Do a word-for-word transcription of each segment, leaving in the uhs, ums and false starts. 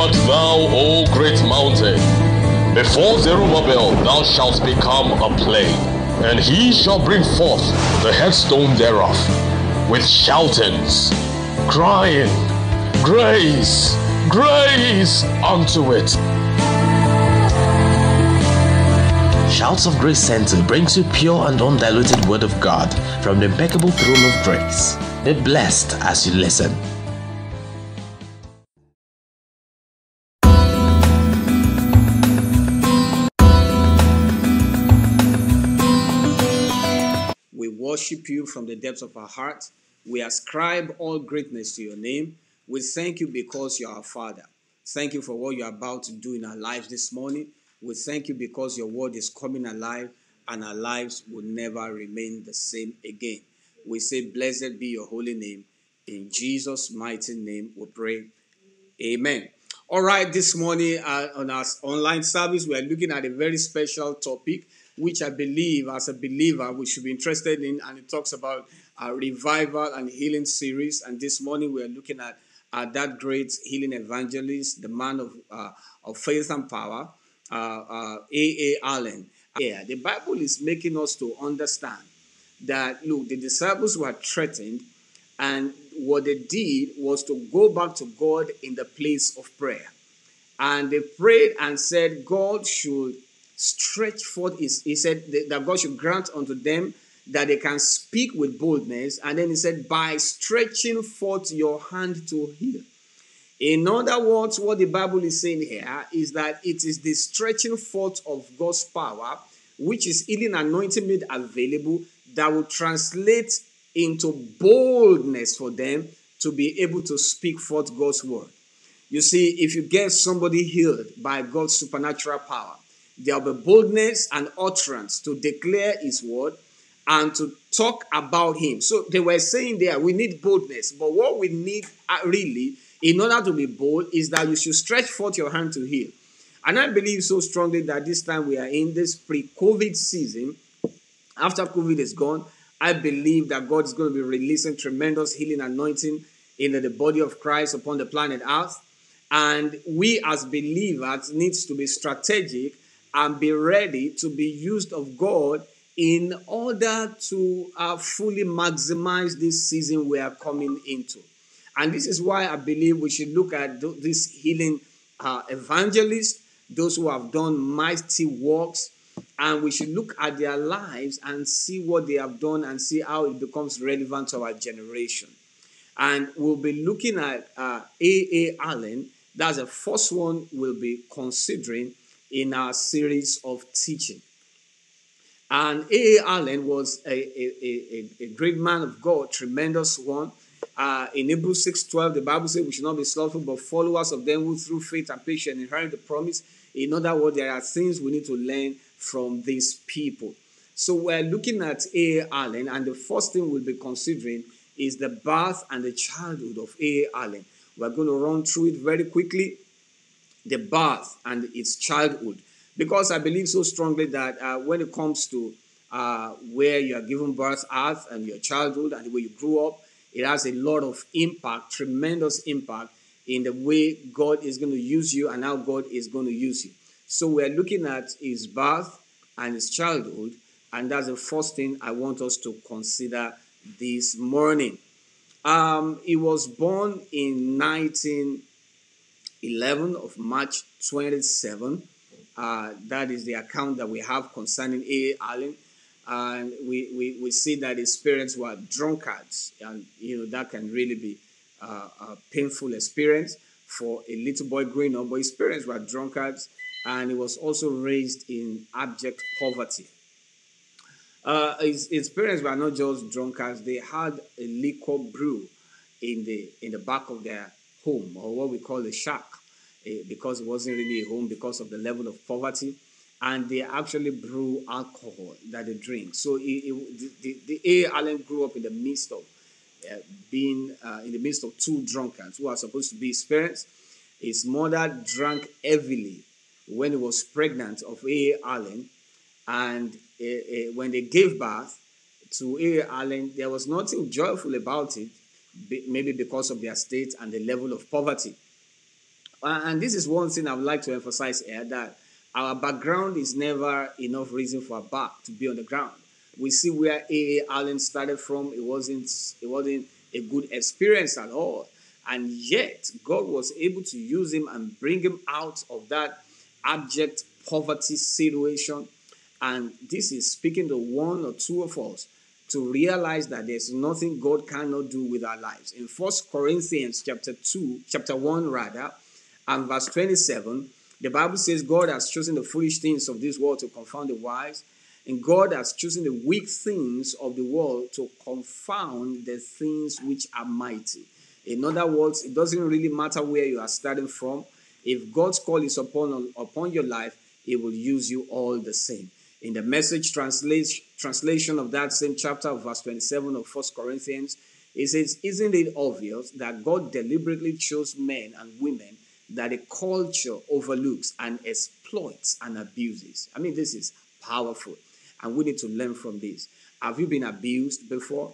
art thou, O great mountain? Before Zerubbabel thou shalt become a plain, and he shall bring forth the headstone thereof, with shoutings, crying, Grace, grace unto it. Shouts of Grace Center brings you pure and undiluted word of God from the impeccable throne of grace. Be blessed as you listen. We worship you from the depths of our heart. We ascribe all greatness to your name. We thank you because you are our Father. Thank you for what you are about to do in our lives this morning. We thank you because your word is coming alive and our lives will never remain the same again. We say, blessed be your holy name. In Jesus' mighty name we pray. Amen. All right, this morning uh, on our online service, we are looking at a very special topic, which I believe as a believer we should be interested in, and it talks about a revival and healing series. And this morning we are looking at uh, that great healing evangelist, the man of, uh, of faith and power, uh, uh, A A Allen. Yeah, the Bible is making us to understand that, look, the disciples were threatened, and what they did was to go back to God in the place of prayer. And they prayed and said God should stretch forth his, he said that God should grant unto them that they can speak with boldness. And then he said, by stretching forth your hand to heal. In other words, what the Bible is saying here is that it is the stretching forth of God's power, which is healing anointing made available, that will translate into boldness for them to be able to speak forth God's word. You see, if you get somebody healed by God's supernatural power, there will be boldness and utterance to declare his word and to talk about him. So they were saying there, we need boldness. But what we need really, in order to be bold, is that you should stretch forth your hand to heal. And I believe so strongly that this time we are in this pre-COVID season. After COVID is gone, I believe that God is going to be releasing tremendous healing anointing in the body of Christ upon the planet Earth. And we as believers needs to be strategic and be ready to be used of God in order to uh, fully maximize this season we are coming into. And this is why I believe we should look at th- this healing uh, evangelists, those who have done mighty works, and we should look at their lives and see what they have done and see how it becomes relevant to our generation. And we'll be looking at uh, A A Allen. That's the first one we'll be considering in our series of teaching. And A A Allen was a, a, a, a great man of God, tremendous one. Uh, in Hebrews six twelve, the Bible says we should not be slothful, but followers of them who through faith and patience inherit the promise. In other words, there are things we need to learn from these people. So we're looking at A A Allen, and the first thing we'll be considering is the birth and the childhood of A A Allen. We're going to run through it very quickly, the birth and its childhood, because I believe so strongly that uh, when it comes to uh, where you are given birth at and your childhood and the way you grew up, it has a lot of impact, tremendous impact in the way God is going to use you and how God is going to use you. So we're looking at his birth and his childhood, and that's the first thing I want us to consider this morning. Um, he was born in nineteen eleven of March twenty-seventh. Uh, that is the account that we have concerning A A Allen. And we, we, we see that his parents were drunkards. And, you know, that can really be uh, a painful experience for a little boy growing up. But his parents were drunkards, and he was also raised in abject poverty. Uh, his, his parents were not just drunkards. They had a liquor brew in the in the back of their home, or what we call a shack, eh, because it wasn't really a home because of the level of poverty. And they actually brew alcohol that they drink. So it, it, the, the A A Allen grew up in the midst of uh, being uh, in the midst of two drunkards who are supposed to be his parents. His mother drank heavily when he was pregnant of A A Allen. And uh, uh, when they gave birth to A A Allen, there was nothing joyful about it, maybe because of their state and the level of poverty. Uh, and this is one thing I would like to emphasize here, that our background is never enough reason for our back to be on the ground. We see where A. A. Allen started from. It wasn't, it wasn't a good experience at all. And yet, God was able to use him and bring him out of that abject poverty situation. And this is speaking to one or two of us to realize that there's nothing God cannot do with our lives. In First Corinthians chapter two, chapter one rather, and verse twenty-seven, the Bible says God has chosen the foolish things of this world to confound the wise, and God has chosen the weak things of the world to confound the things which are mighty. In other words, it doesn't really matter where you are starting from. If God's call is upon, upon your life, he will use you all the same. In the Message translation, translation of that same chapter, verse twenty-seven of First Corinthians, it says, isn't it obvious that God deliberately chose men and women that a culture overlooks and exploits and abuses? I mean, this is powerful, and we need to learn from this. Have you been abused before?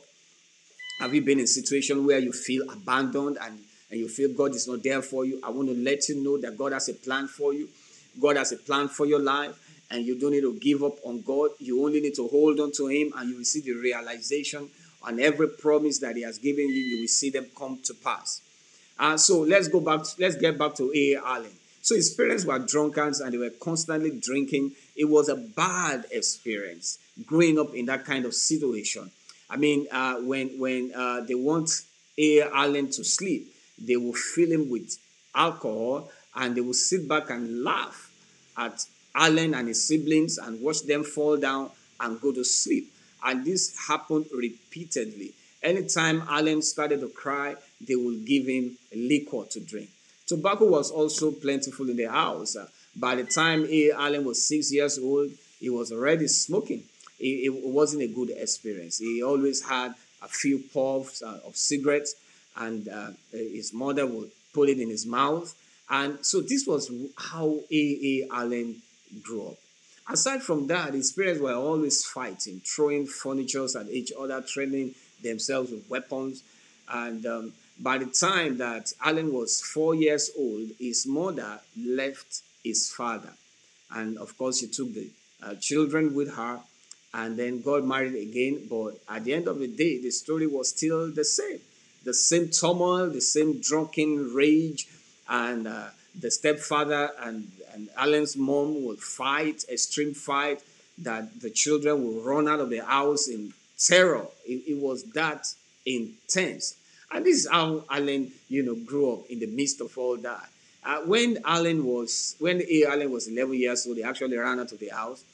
Have you been in a situation where you feel abandoned and, and you feel God is not there for you? I want to let you know that God has a plan for you. God has a plan for your life, and you don't need to give up on God. You only need to hold on to him, and you will see the realization on every promise that he has given you. You will see them come to pass. And uh, so let's go back. To, let's get back to A. A. Allen. So his parents were drunkards and they were constantly drinking. It was a bad experience growing up in that kind of situation. I mean, uh, when when uh, they want A. A. Allen to sleep, they will fill him with alcohol and they will sit back and laugh at Allen and his siblings and watch them fall down and go to sleep. And this happened repeatedly. Anytime Allen started to cry, they would give him liquor to drink. Tobacco was also plentiful in the house. Uh, by the time A. A. Allen was six years old, he was already smoking. It, it wasn't a good experience. He always had a few puffs uh, of cigarettes, and uh, his mother would put it in his mouth. And so this was how A. A. Allen grew up. Aside from that, his parents were always fighting, throwing furnitures at each other, threatening themselves with weapons. And um, by the time that Allen was four years old, his mother left his father. And of course, she took the uh, children with her, and then got married again. But at the end of the day, the story was still the same. The same turmoil, the same drunken rage, and uh, the stepfather and, and Allen's mom would fight, extreme fight, that the children would run out of the house in terror. It, it was that intense. And this is how Allen, you know, grew up in the midst of all that. Uh, when Allen was, when A. Allen was eleven years old, he actually ran out of the house,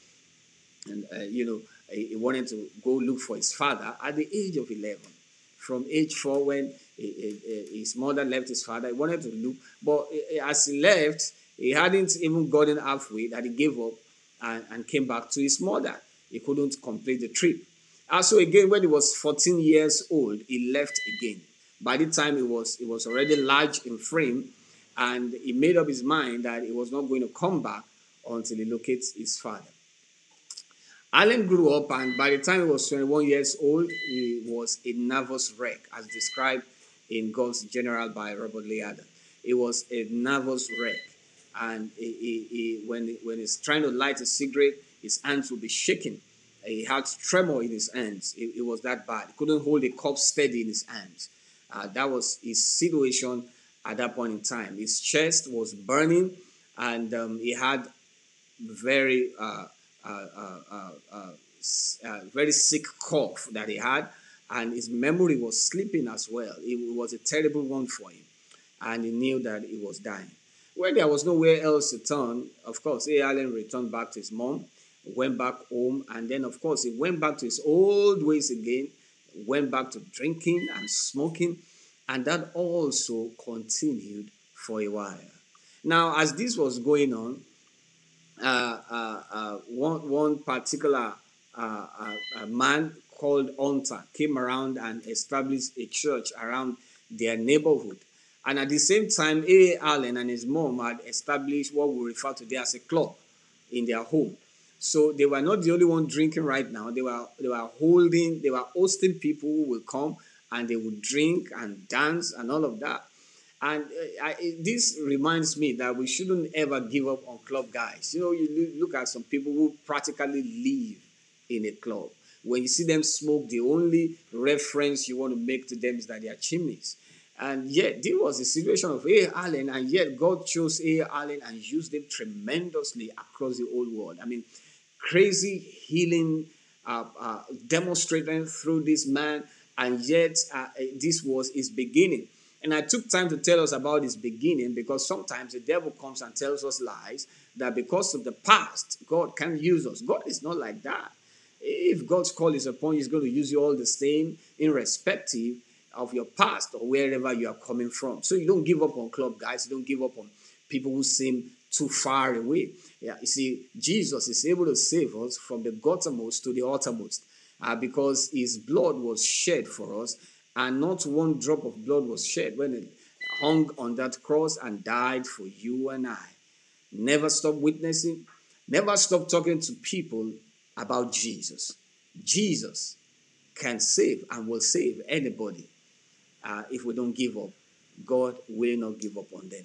and uh, you know, he wanted to go look for his father at the age of eleven. From age four, when he, he, his mother left his father, he wanted to look, but as he left, he hadn't even gotten halfway that he gave up and, and came back to his mother. He couldn't complete the trip. And so again, when he was fourteen years old, he left again. By the time he was, he was already large in frame, and he made up his mind that he was not going to come back until he locates his father. Allen grew up, and by the time he was twenty-one years old, he was a nervous wreck, as described in God's General by Robert Liardon. He was a nervous wreck, and he, he, he, when, when he's trying to light a cigarette, his hands would be shaking. He had tremor in his hands. It, it was that bad. He couldn't hold a cup steady in his hands. Uh, that was his situation at that point in time. His chest was burning, and um, he had very... Uh, Uh, uh, uh, uh, uh, very sick cough that he had, and his memory was slipping as well. It was a terrible one for him, and he knew that he was dying. When there was nowhere else to turn, of course, A. Allen returned back to his mom, went back home, and then, of course, he went back to his old ways again, went back to drinking and smoking, and that also continued for a while. Now, as this was going on, Uh, uh, uh, one, one particular uh, uh, man called Hunter came around and established a church around their neighborhood. And at the same time, A. Allen and his mom had established what we refer to there as a club in their home. So they were not the only one drinking right now. They were, they were holding, they were hosting people who would come and they would drink and dance and all of that. And uh, I, this reminds me that we shouldn't ever give up on club guys. You know, you look at some people who practically live in a club. When you see them smoke, the only reference you want to make to them is that they are chimneys. And yet, there was a situation of A. Allen, and yet God chose A. Allen and used them tremendously across the whole world. I mean, crazy healing uh, uh, demonstrated through this man, and yet uh, this was his beginning. And I took time to tell us about his beginning because sometimes the devil comes and tells us lies that because of the past, God can't use us. God is not like that. If God's call is upon you, He's going to use you all the same, irrespective of your past or wherever you are coming from. So you don't give up on club guys. You don't give up on people who seem too far away. Yeah, you see, Jesus is able to save us from the guttermost to the uttermost uh, because His blood was shed for us, and not one drop of blood was shed when it hung on that cross and died for you and I. Never stop witnessing. Never stop talking to people about Jesus. Jesus can save and will save anybody uh, if we don't give up. God will not give up on them.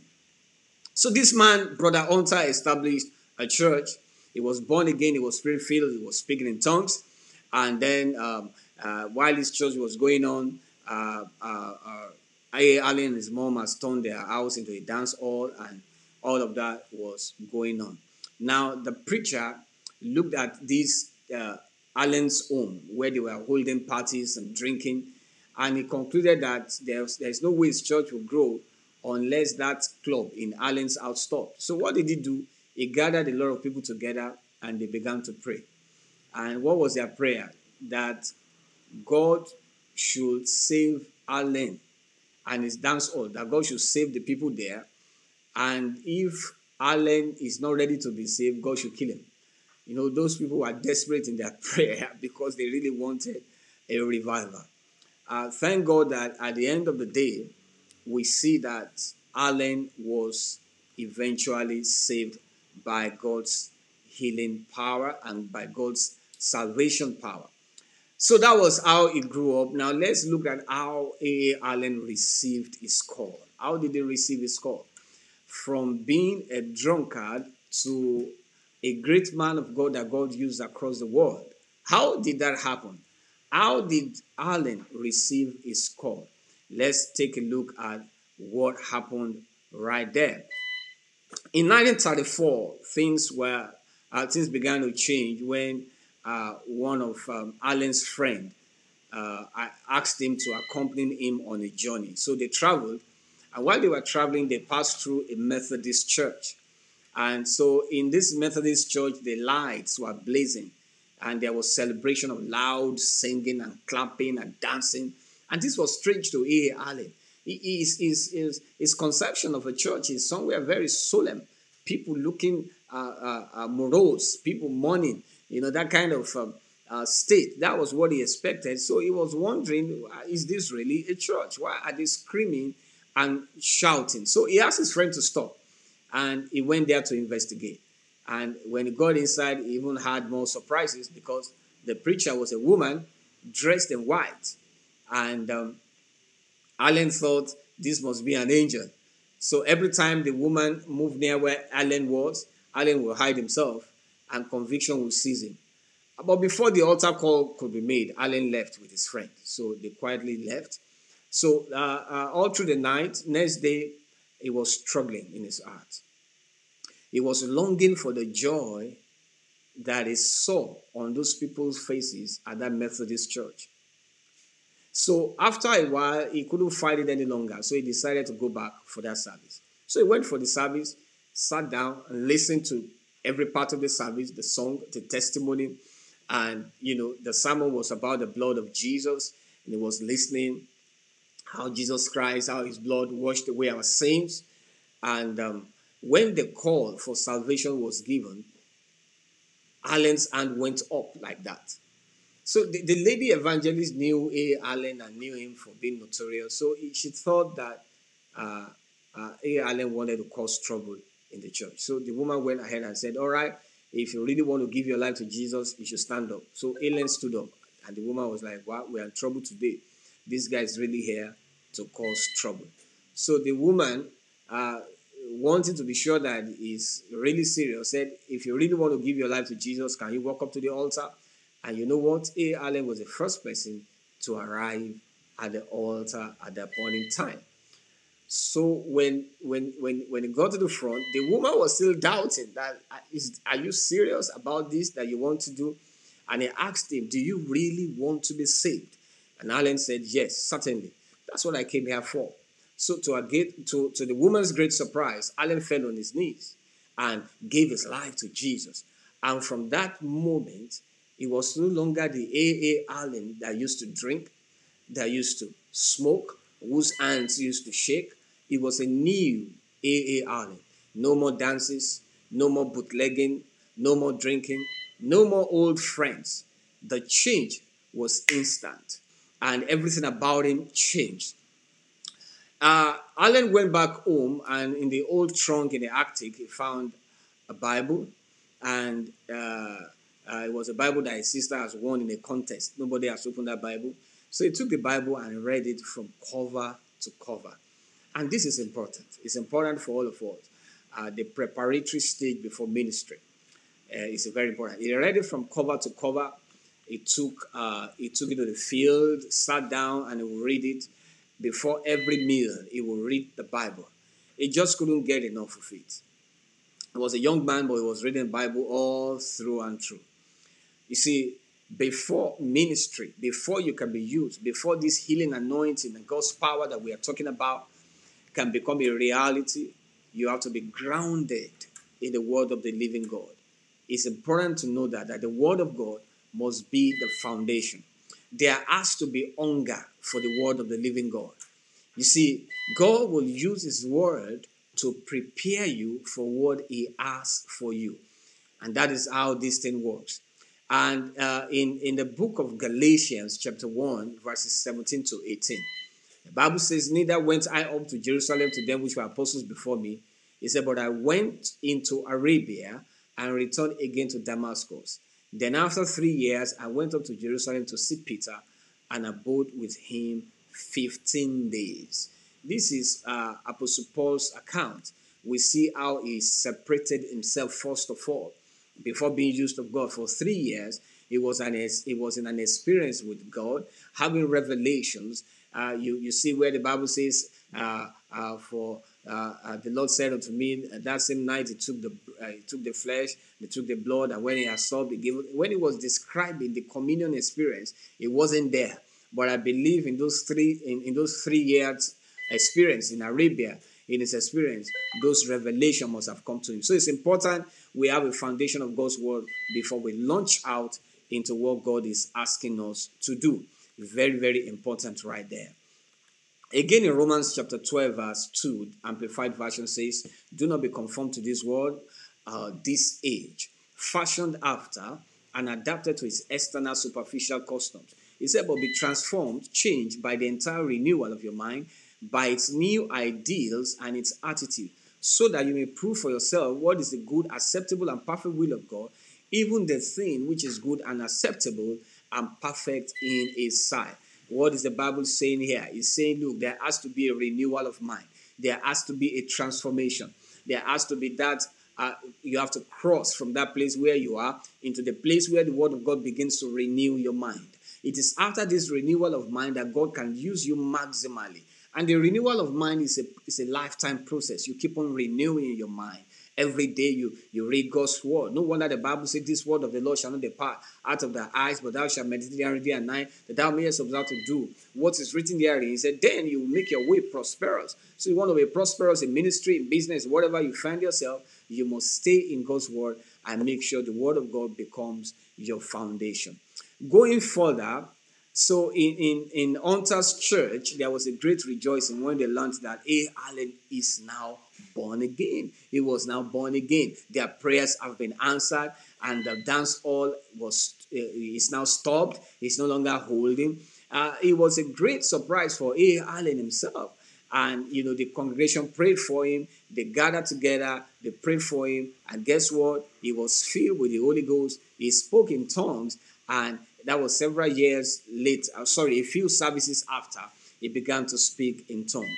So this man, Brother Hunter, established a church. He was born again. He was spirit-filled. He was speaking in tongues. And then um, uh, while this church was going on, uh, uh, uh, A. Allen and his mom has turned their house into a dance hall, and all of that was going on. Now, the preacher looked at this uh, Allen's home where they were holding parties and drinking, and he concluded that there's, there's no way his church will grow unless that club in Allen's house stopped. So what did he do? He gathered a lot of people together and they began to pray. And what was their prayer? That God should save Allen and his dance hall, that God should save the people there. And if Allen is not ready to be saved, God should kill him. You know, those people were desperate in their prayer because they really wanted a revival. Uh, thank God that at the end of the day, we see that Allen was eventually saved by God's healing power and by God's salvation power. So that was how he grew up. Now let's look at how A A. Allen received his call. How did he receive his call? From being a drunkard to a great man of God that God used across the world. How did that happen? How did Allen receive his call? Let's take a look at what happened right there. In nineteen thirty-four, things were uh, things began to change when uh, one of um, Allen's friends uh, asked him to accompany him on a journey. So they traveled, and while they were traveling, they passed through a Methodist church. And so in this Methodist church, the lights were blazing, and there was celebration of loud singing and clapping and dancing. And this was strange to A A. Allen. His, his, his, his conception of a church is somewhere very solemn. People looking uh, uh, uh, morose, people mourning, you know, that kind of um, uh, state. That was what he expected. So he was wondering, is this really a church? Why are they screaming and shouting? So he asked his friend to stop, and he went there to investigate. And when he got inside, he even had more surprises because the preacher was a woman dressed in white. And um, Allen thought this must be an angel. So every time the woman moved near where Allen was, Allen would hide himself and conviction would seize him. But before the altar call could be made, Allen left with his friend. So they quietly left. So uh, uh, all through the night, next day, he was struggling in his heart. He was longing for the joy that he saw on those people's faces at that Methodist church. So after a while, he couldn't fight it any longer. So he decided to go back for that service. So he went for the service, sat down and listened to every part of the service, the song, the testimony. And, you know, the sermon was about the blood of Jesus. And he was listening how Jesus Christ, how his blood washed away our sins. And um, when the call for salvation was given, Allen's hand went up like that. So the, the lady evangelist knew A. Allen and knew him for being notorious. So she thought that uh, uh, A. Allen wanted to cause trouble in the church. So the woman went ahead and said, all right, if you really want to give your life to Jesus, you should stand up. So Allen stood up, and the woman was like, wow, we're in trouble today. This guy is really here to cause trouble. So the woman, uh, wanting to be sure that he's really serious, said, if you really want to give your life to Jesus, can you walk up to the altar? And you know what? A. Allen was the first person to arrive at the altar at that point in time. So when when when when he got to the front, the woman was still doubting that, is, are you serious about this that you want to do? And he asked him, do you really want to be saved? And Allen said, yes, certainly. That's what I came here for. So to, a great, to, to the woman's great surprise, Allen fell on his knees and gave his life to Jesus. And from that moment, it was no longer the A A. Allen that used to drink, that used to smoke, whose hands used to shake. It was a new A A. Allen. No more dances, no more bootlegging, no more drinking, no more old friends. The change was instant, and everything about him changed. Uh, Allen went back home, and in the old trunk in the attic, he found a Bible, and uh, uh, it was a Bible that his sister has won in a contest. Nobody has opened that Bible. So he took the Bible and read it from cover to cover. And this is important. It's important for all of us. Uh, the preparatory stage before ministry uh, is very important. He read it from cover to cover. He took, uh, he took it to the field, sat down, and he would read it. Before every meal, he would read the Bible. He just couldn't get enough of it. He was a young man, but he was reading the Bible all through and through. You see, before ministry, before you can be used, before this healing anointing and God's power that we are talking about can become a reality, you have to be grounded in the word of the living God. It's important to know that, that the word of God must be the foundation. There has to be hunger for the word of the living God. You see, God will use his word to prepare you for what he has for you. And that is how this thing works. And uh, in, in the book of Galatians, chapter one, verses seventeen to eighteen, the Bible says, neither went I up to Jerusalem to them which were apostles before me. He said, but I went into Arabia and returned again to Damascus. Then after three years, I went up to Jerusalem to see Peter and abode with him fifteen days. This is uh, Apostle Paul's account. We see how he separated himself first of all. Before being used of God for three years, he was, an, he was in an experience with God, having revelations. Uh, you, you see where the Bible says, uh, uh, for uh, uh, the Lord said unto me, uh, that same night he took the uh, he took the flesh, he took the blood, and when he had solved, he gave it. When he was describing the communion experience, it wasn't there. But I believe in those three in, in those three years experience in Arabia, in his experience, those revelations must have come to him. So it's important we have a foundation of God's word before we launch out into what God is asking us to do. Very, very important right there. Again, in Romans chapter twelve, verse two, Amplified Version says, do not be conformed to this world, uh, this age, fashioned after and adapted to its external superficial customs. He said, but be transformed, changed by the entire renewal of your mind, by its new ideals and its attitude, so that you may prove for yourself what is the good, acceptable, and perfect will of God, even the thing which is good and acceptable and perfect in his sight. What is the Bible saying here? It's saying, look, there has to be a renewal of mind. There has to be a transformation. There has to be that uh, you have to cross from that place where you are into the place where the word of God begins to renew your mind. It is after this renewal of mind that God can use you maximally. And the renewal of mind is a, is a lifetime process. You keep on renewing your mind. Every day you, you read God's word. No wonder the Bible says, this word of the Lord shall not depart out of thy eyes, but thou shalt meditate therein day and night, that thou mayest observe to do what is written therein. He said, then you will make your way prosperous. So you want to be prosperous in ministry, in business, whatever you find yourself, you must stay in God's word and make sure the word of God becomes your foundation. Going further, so in, in, in Hunter's church, there was a great rejoicing when they learned that A. Allen is now born again. He was now born again. Their prayers have been answered, and the dance hall was uh, is now stopped. He's no longer holding. Uh, it was a great surprise for A. Allen himself. And, you know, the congregation prayed for him. They gathered together. They prayed for him. And guess what? He was filled with the Holy Ghost. He spoke in tongues. And that was several years later. Uh, sorry, a few services after, he began to speak in tongues.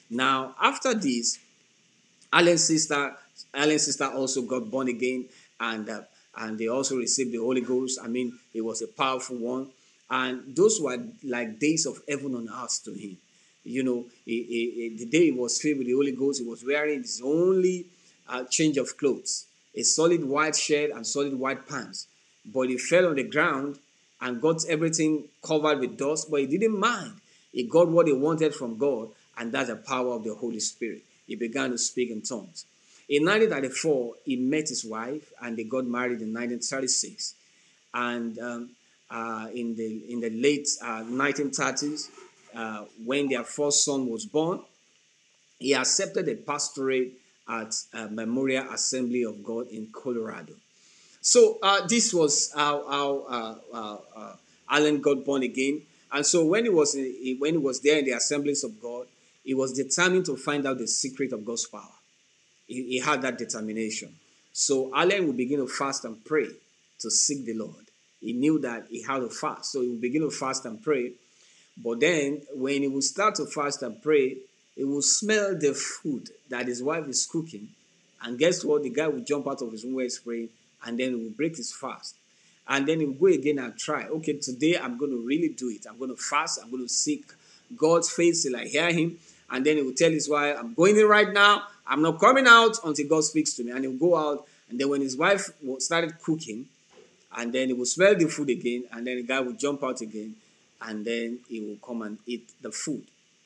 Now, after this, Alan's sister, Alan's sister also got born again, and uh, and they also received the Holy Ghost. I mean, it was a powerful one, and those were like days of heaven on earth to him. You know, he, he, he, the day he was filled with the Holy Ghost, he was wearing his only uh, change of clothes, a solid white shirt and solid white pants. But he fell on the ground and got everything covered with dust, but he didn't mind. He got what he wanted from God, and that's the power of the Holy Spirit. He began to speak in tongues. In nineteen thirty-four, he met his wife, and they got married in nineteen thirty-six. And um, uh, in the in the late uh, nineteen thirties, uh, when their first son was born, he accepted a pastorate at uh, Memorial Assembly of God in Colorado. So uh, this was how, how uh, uh, uh, Alan got born again. And so when he was in, when he was there in the assemblies of God, he was determined to find out the secret of God's power. He, he had that determination. So Alan would begin to fast and pray to seek the Lord. He knew that he had to fast, so he would begin to fast and pray. But then when he would start to fast and pray, he would smell the food that his wife is cooking. And guess what? The guy would jump out of his room where he's praying, and then he would break his fast. And then he would go again and try. Okay, today I'm going to really do it. I'm going to fast. I'm going to seek God's face till I hear him. And then he would tell his wife, I'm going in right now. I'm not coming out until God speaks to me. And he would go out. And then when his wife started cooking, and then he would smell the food again, and then the guy would jump out again, and then he would come and eat the food.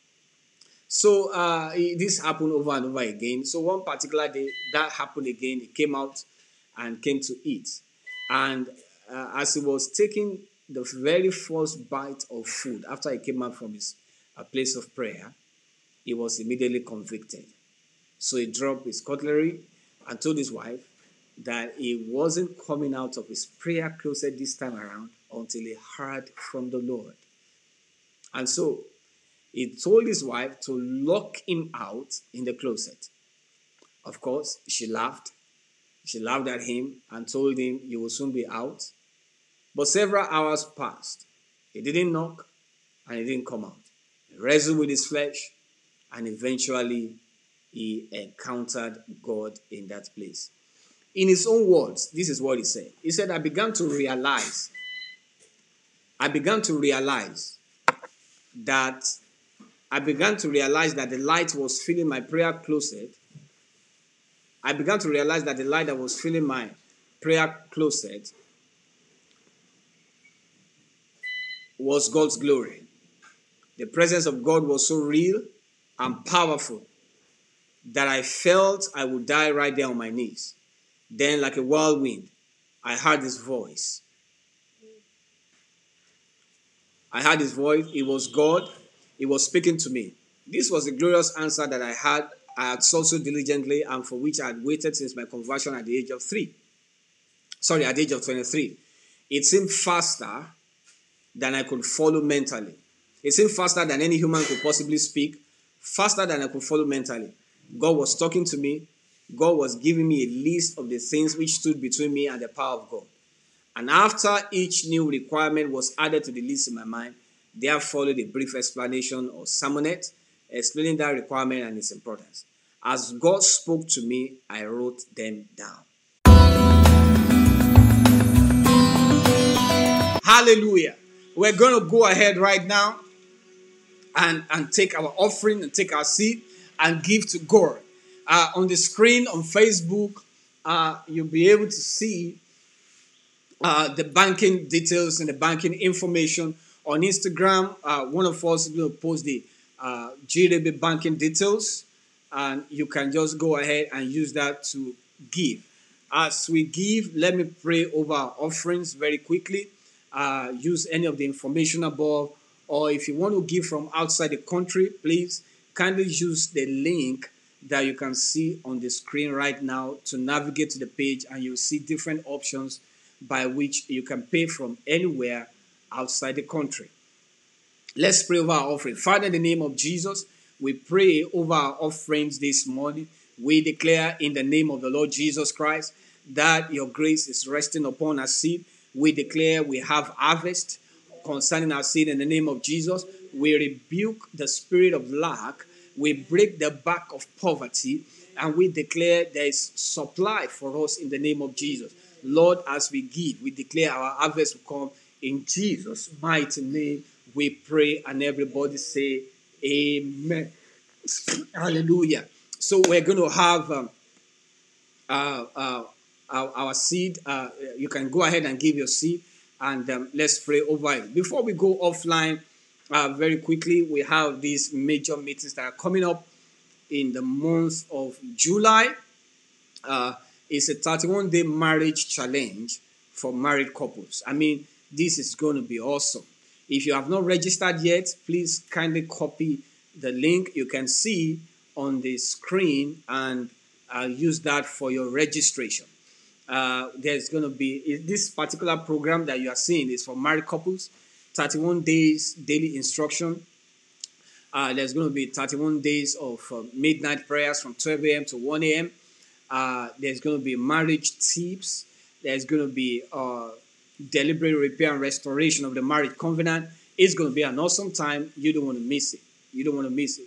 So uh, this happened over and over again. So one particular day, that happened again. He came out and came to eat. And uh, as he was taking the very first bite of food, after he came out from his uh, place of prayer, he was immediately convicted. So he dropped his cutlery and told his wife that he wasn't coming out of his prayer closet this time around until he heard from the Lord. And so he told his wife to lock him out in the closet. Of course, she laughed. She laughed at him and told him, you will soon be out. But several hours passed. He didn't knock and he didn't come out. He wrestled with his flesh, and eventually he encountered God in that place. In his own words, this is what he said. He said, I began to realize, I began to realize that I began to realize that the light was filling my prayer closet. I began to realize that the light that was filling my prayer closet was God's glory. The presence of God was so real and powerful that I felt I would die right there on my knees. Then, like a whirlwind, I heard his voice. I heard his voice. It was God. He was speaking to me. This was a glorious answer that I had. I had sought so diligently, and for which I had waited since my conversion at the age of three. Sorry, at the age of twenty-three. It seemed faster than I could follow mentally. It seemed faster than any human could possibly speak, faster than I could follow mentally. God was talking to me. God was giving me a list of the things which stood between me and the power of God. And after each new requirement was added to the list in my mind, there followed a brief explanation or sermonette explaining that requirement and its importance. As God spoke to me, I wrote them down. Hallelujah. We're going to go ahead right now and, and take our offering and take our seed and give to God. Uh, on the screen on Facebook, uh, you'll be able to see uh, the banking details and the banking information. On Instagram, uh, one of us will post the uh, G D B banking details, and you can just go ahead and use that to give. As we give, let me pray over our offerings very quickly. Uh, use any of the information above, or if you want to give from outside the country, please kindly use the link that you can see on the screen right now to navigate to the page, and you'll see different options by which you can pay from anywhere outside the country. Let's pray over our offering. Father, in the name of Jesus, we pray over our offerings this morning. We declare in the name of the Lord Jesus Christ that your grace is resting upon our seed. We declare we have harvest concerning our seed in the name of Jesus. We rebuke the spirit of lack We break the back of poverty and we declare there is supply for us in the name of Jesus. Lord, as we give, we declare our harvest will come in Jesus' mighty name. We pray, and everybody say, Amen. Hallelujah. So we're going to have um, uh, uh, our, our seed. Uh, you can go ahead and give your seed, and um, let's pray over it. Before we go offline, uh, very quickly, we have these major meetings that are coming up in the month of July. Uh, it's a thirty-one day marriage challenge for married couples. I mean, this is going to be awesome. If you have not registered yet, please kindly copy the link you can see on the screen and uh, use that for your registration. Uh, there's going to be this particular program that you are seeing is for married couples, thirty-one days daily instruction. Uh, there's going to be thirty-one days of uh, midnight prayers from twelve a.m. to one a.m. Uh, there's going to be marriage tips. There's going to be uh, deliberate repair and restoration of the marriage covenant. It's going to be an awesome time. You don't want to miss it. You don't want to miss it.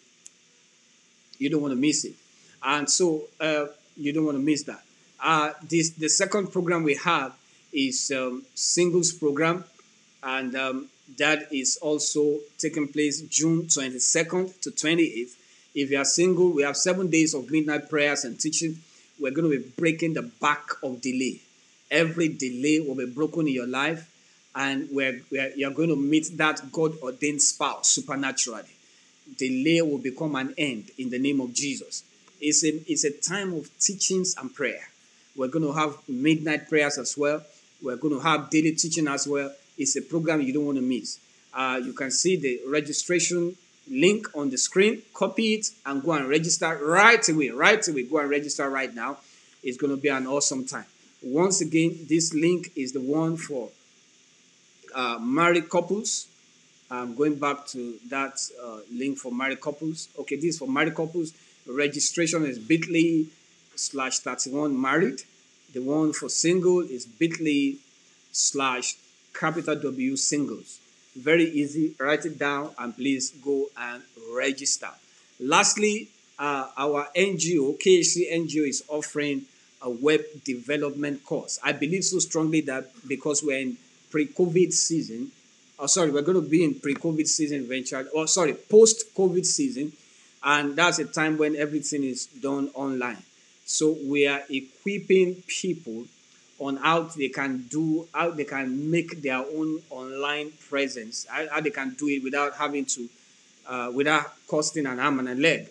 You don't want to miss it. And so uh, you don't want to miss that. Uh, this the second program we have is um, singles program, and um, that is also taking place June twenty-second to twenty-eighth. If you are single, we have seven days of midnight prayers and teaching. We're going to be breaking the back of delay. Every delay will be broken in your life, and we're, we're, you're going to meet that God-ordained spouse supernaturally. Delay will become an end in the name of Jesus. It's a, it's a time of teachings and prayer. We're going to have midnight prayers as well. We're going to have daily teaching as well. It's a program you don't want to miss. Uh, you can see the registration link on the screen. Copy it and go and register right away. Right away. Go and register right now. It's going to be an awesome time. Once again, this link is the one for uh, married couples. I'm going back to that uh, link for married couples. Okay, this is for married couples. Registration is bit.ly slash 31 married. The one for single is bit.ly slash capital W singles. Very easy. Write it down and please go and register. Lastly, uh, our N G O, K H C N G O, is offering a web development course. I believe so strongly that because we're in pre-COVID season, oh, sorry, we're going to be in pre-COVID season eventually, or sorry, post-COVID season, and that's a time when everything is done online. So we are equipping people on how they can do, how they can make their own online presence, how, how they can do it without having to, uh, without costing an arm and a leg.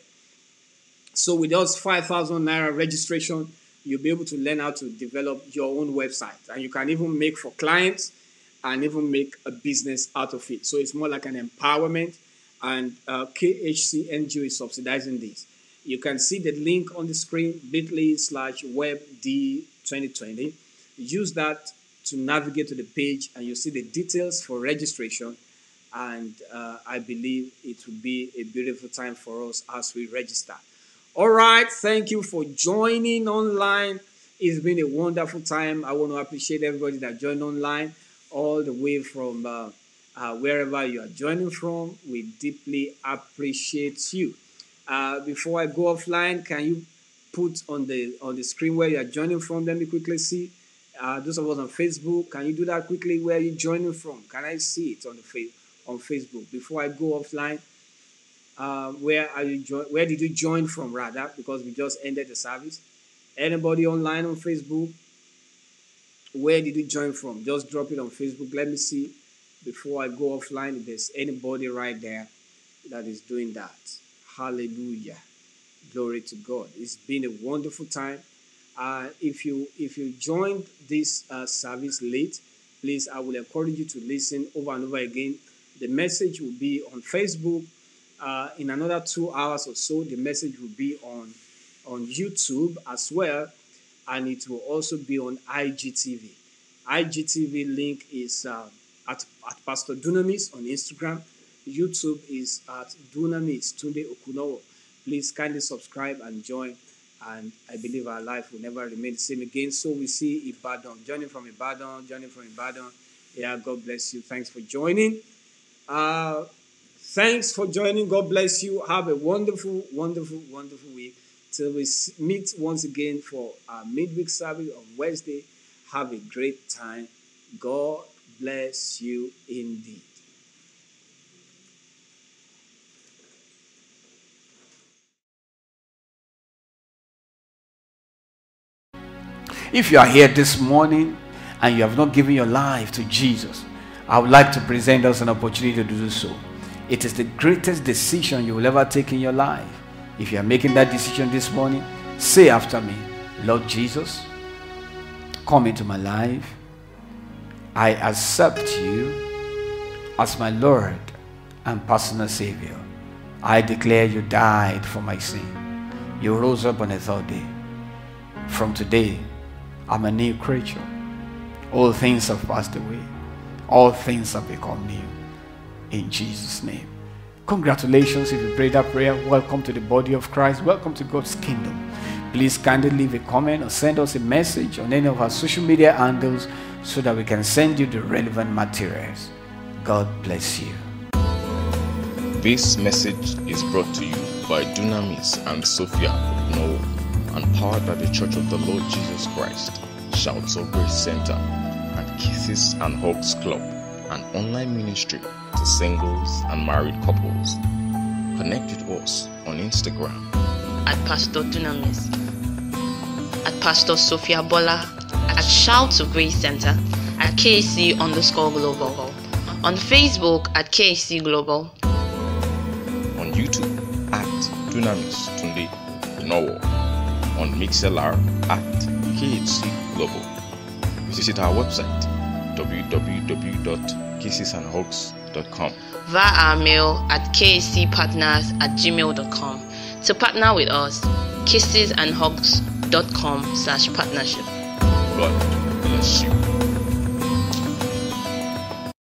So with just five thousand naira registration, you'll be able to learn how to develop your own website. And you can even make for clients and even make a business out of it. So it's more like an empowerment, and uh, K H C N G O is subsidizing this. You can see the link on the screen, bit.ly slash webd twenty twenty. Use that to navigate to the page and you'll see the details for registration. And uh, I believe it will be a beautiful time for us as we register. All right, thank you for joining online. It's been a wonderful time. I want to appreciate everybody that joined online, all the way from uh, uh, wherever you are joining from. We deeply appreciate you. Uh, before I go offline, can you put on the on the screen where you are joining from? Let me quickly see. Uh, those of us on Facebook, can you do that quickly? Where are you joining from? Can I see it on the fa- on Facebook before I go offline? Uh, where are you? Jo- where did you join from, rather? Because we just ended the service. Anybody online on Facebook? Where did you join from? Just drop it on Facebook. Let me see before I go offline if there's anybody right there that is doing that. Hallelujah. Glory to God. It's been a wonderful time. Uh, if you if you joined this uh, service late, please, I will encourage you to listen over and over again. The message will be on Facebook. Uh, in another two hours or so, the message will be on, on YouTube as well, and it will also be on I G T V. I G T V link is uh, at, at Pastor Dunamis on Instagram. YouTube is at Dunamis Tunde Okunowo. Please kindly subscribe and join, and I believe our life will never remain the same again. So we see Ibadan, joining from Ibadan, joining from Ibadan. Yeah, God bless you. Thanks for joining. Uh, Thanks for joining. God bless you. Have a wonderful, wonderful, wonderful week. Till we meet once again for our midweek service on Wednesday. Have a great time. God bless you indeed. If you are here this morning and you have not given your life to Jesus, I would like to present us an opportunity to do so. It is the greatest decision you will ever take in your life. If you are making that decision this morning, say after me, Lord Jesus, come into my life. I accept you as my Lord and personal Savior. I declare you died for my sin. You rose up on the third day. From today, I'm a new creature. All things have passed away. All things have become new. In Jesus' name. Congratulations if you prayed that prayer. Welcome to the body of Christ. Welcome to God's kingdom. Please kindly leave a comment or send us a message on any of our social media handles so that we can send you the relevant materials. God bless you. This message is brought to you by Dunamis and Sophia Noel, and powered by the Church of the Lord Jesus Christ, Shouts of Grace Center, and Kisses and Hugs Club, an online ministry to singles and married couples. Connect with us on Instagram at Pastor Dunamis, at Pastor Sophia Bola, at Shouts of Grace Center, at K C underscore global, on Facebook at K C Global, on YouTube at Dunamis Tunde Nowo, on MixLR at K H C Global. Visit our website w w w dot kisses and hugs dot com, via our mail at k c partners at gmail dot com. To partner with us, kisses and hugs dot com slash partnership. God bless you.